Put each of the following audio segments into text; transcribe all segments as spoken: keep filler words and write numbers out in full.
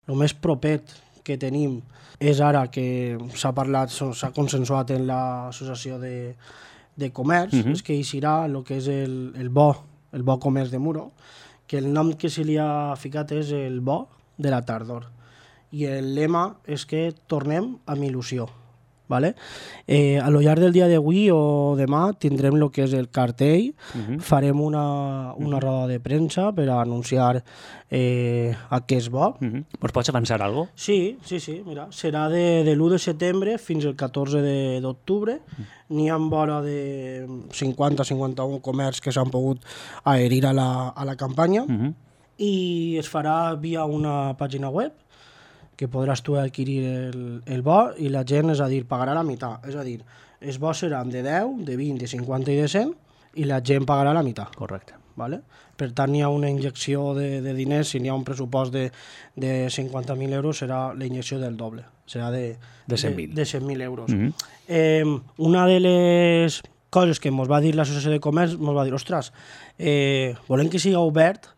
el més propet que tenim és ara que s'ha parlat, s'ha consensuat en l'associació de, de comerç, uh -huh. és que hi serà el que és el, el bo, el bo comerç de Muro, que el nom que se li ha ficat és el bo de la tardor. I el lema és que tornem amb il·lusió. Vale? Eh, a lo llarg del dia d'avui o demà tindrem el que és el cartell, uh-huh. farem una, una uh-huh. roda de premsa per a anunciar eh, a què és bo. Uh-huh. Pues pots avançar alguna cosa? Sí, sí, sí, mira, serà de, de l'u de setembre fins al catorze d'octubre. Uh-huh. N'hi ha vora de cinquanta a cinquanta-un comerç que s'han pogut adherir a la, a la campanya uh-huh. i es farà via una pàgina web que podràs tu adquirir el, el bo i la gent, és a dir, pagarà la meitat. És a dir, els bons seran de deu, de vint, de cinquanta i de cent i la gent pagarà la meitat. Correcte. Vale? Per tant, hi ha una injecció de, de diners, si n'hi ha un pressupost de, de cinquanta mil euros, serà la injecció del doble, serà de, de cent mil de, de cent mil euros. Mm-hmm. eh, una de les coses que ens va dir l'associació de comerç, ens va dir, ostres, eh, volem que siga obert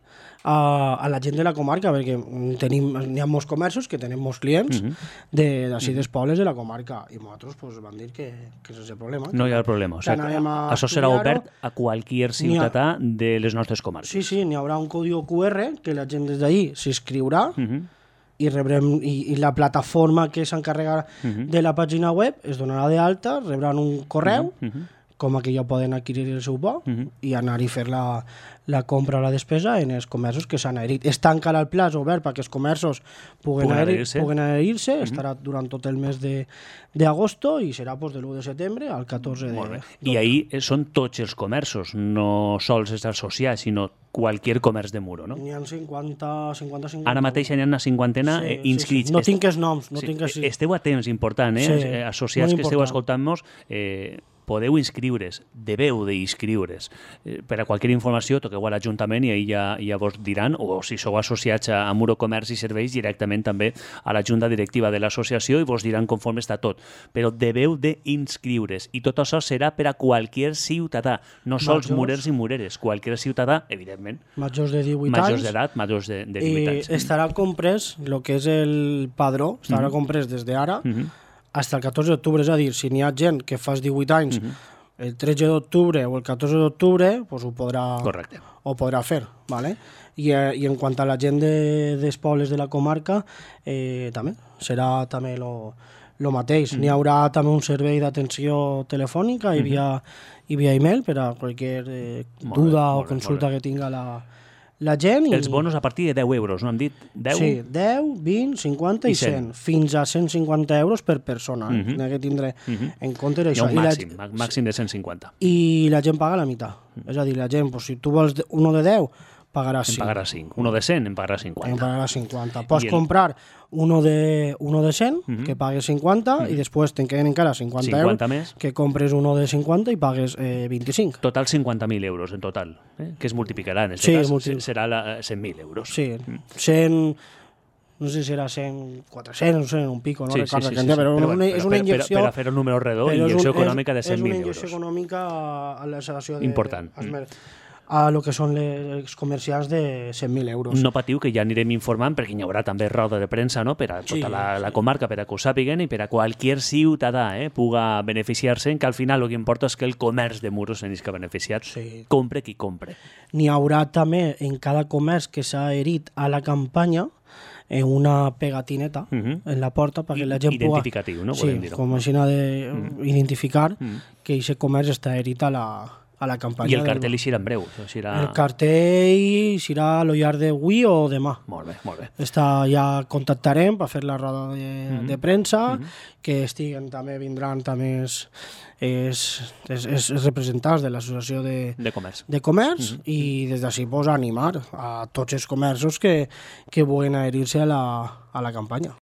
A, a la gent de la comarca, perquè tenim, hi ha molts comerços que tenen molts clients uh-huh. d'ací dels pobles de la comarca i nosaltres pues, vam dir que, que és el problema. No hi ha problema. O sigui, això serà obert a qualsevol ciutadà ha... de les nostres comarques. Sí, sí, n'hi haurà un codi Q R que la gent des d'ahí s'inscriurà uh-huh. i, rebrem, i, i la plataforma que s'encarregarà uh-huh. de la pàgina web es donarà d'alta, rebran un correu uh-huh. Uh-huh. com que ja poden adquirir el seu bo uh-huh. i anar i fer la, la compra o la despesa en els comerços que s'han adherit. Està encara el plaç obert perquè els comerços puguen, puguen adherir-se, puguen adherir-se uh-huh. estarà durant tot el mes d'agost i serà pues, de l'u de setembre al catorze de... I ahir són tots els comerços, no sols els associats, sinó qualsevol comerç de Muro, no? N'hi ha cinquanta, cinquanta, cinquanta... Ara mateix n'hi ha una cinquantena sí, eh, inscrits. Sí, sí. No tinc els noms. No sí, tinc els... Esteu a temps, important, eh? Sí, associats que esteu escoltant-nos, eh, podeu inscriure's, deveu d'inscriure's. Eh, per a qualsevol informació toqueu a l'Ajuntament i ahir ja, ja vos diran, o si sou associats a, a Muro Comerç i Serveis, directament també a la Junta Directiva de l'associació i vos diran conforme està tot. Però deveu d'inscriure's i tot això serà per a qualsevol ciutadà, no sols majors, murers i mureres, qualsevol ciutadà, evidentment. Majors de divuit majors anys. d'edat, majors de, de divuit anys. I estarà comprès, el que és el padró, estarà mm-hmm. comprès des d'ara, mm-hmm. fins al catorze d'octubre, és a dir, si n'hi ha gent que fa divuit anys, uh-huh. el tretze d'octubre o el catorze d'octubre, pues ho podrà, Correcte. Ho podrà fer. ¿Vale? I, eh, I en quant a la gent de, dels pobles de la comarca, eh, també serà també lo, lo mateix. Uh-huh. N'hi haurà també un servei d'atenció telefònica i, uh-huh. via, i via e-mail per a qualsevol eh, duda bé, o consulta bé, que tinga la... La gent i... Els bonos a partir de deu euros, no han dit? deu? Sí, deu, vint, cinquanta i cent. Fins a cent cinquanta euros per persona. Uh-huh. N'hi ha que tindre uh-huh. en compte això. Hi ha un màxim, la... màxim de cent cinquanta. I la gent paga la meitat. Uh-huh. És a dir, la gent, pues, si tu vols uno de deu, pagarà cinc. En pagarà cinc. Uno de cent, en pagarà cinquanta. En pagarà cinquanta. Pots el... comprar uno de, uno de cent, uh-huh. que pagues cinquanta, uh-huh. i després te'n queden encara cinquanta, cinquanta euros, més. Que compres uno de cinquanta i pagues eh, vint-i-cinc. Total cinquanta mil euros en total, eh? Que es multiplicarà en aquest sí, cas, multi... serà la, cent mil euros. Sí, cent... No sé si serà cent, quatre-cents, no sé, un pico, no sí, recordo, sí, sí, que sí, però, sí. però una, és una injecció... Per, per a fer un número redó, injecció un, econòmica de cent mil euros. És una injecció econòmica a la salació de... Important. De, a lo que són les comercials de cent mil euros. No patiu, que ja anirem informant, perquè hi haurà també roda de premsa, no?, per a tota sí, la, la comarca, per a que ho sàpiguen i per a qualsevol ciutadà eh, puga beneficiar-se, que al final el que importa és que el comerç de Muro se n'isca beneficiat. Sí. Compre qui compre. N'hi haurà també en cada comerç que s'ha adherit a la campanya en una pegatineta uh-huh. en la porta perquè I, la gent puga... Identificatiu, no? Sí, com així d'identificar uh-huh. que aquest comerç està adherit a la, a la campanya. I el cartell hi serà en breu? Serà... El cartell serà a lo llarg d'avui o demà. Molt bé, molt bé. Està, ja contactarem per fer la roda de, mm-hmm. de premsa, mm-hmm. que estiguen també, vindran també els, els, els, els representants de l'associació de, de comerç, de comerç mm-hmm. i des d'ací pues, animar a tots els comerços que, que vulguin adherir-se a la, a la campanya.